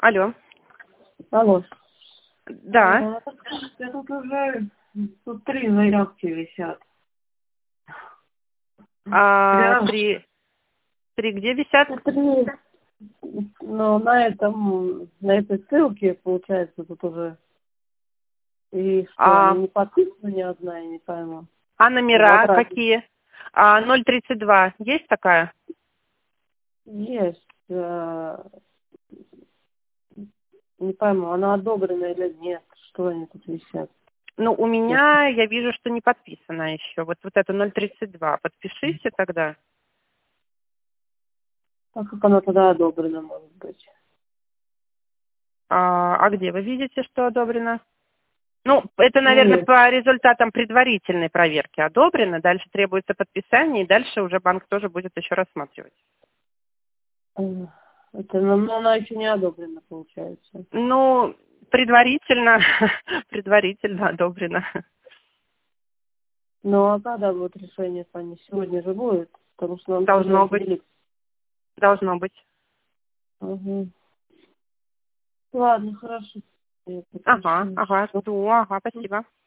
Алло. Алло. Да. Тут уже тут 3 заявки висят. Три где висят? 3, но на этой ссылке, получается, тут уже и что, они не подписаны ни одна, я не пойму. А номера какие? 032. Есть такая? Есть. Не пойму, она одобрена или нет, что они тут висят. Ну, у меня, я вижу, что не подписана еще. Вот это 032. Подпишите тогда. А как она тогда одобрена, может быть? А где вы видите, что одобрено? Ну, это, наверное, по результатам предварительной проверки одобрено. Дальше требуется подписание, и дальше уже банк тоже будет еще рассматривать. Но она еще не одобрена, получается. Ну, предварительно одобрено. Ну, а когда будет решение, Таня? Сегодня же будет? Потому что нам Должно быть. Должно быть. Угу. Ладно, хорошо. Ага, жду, спасибо.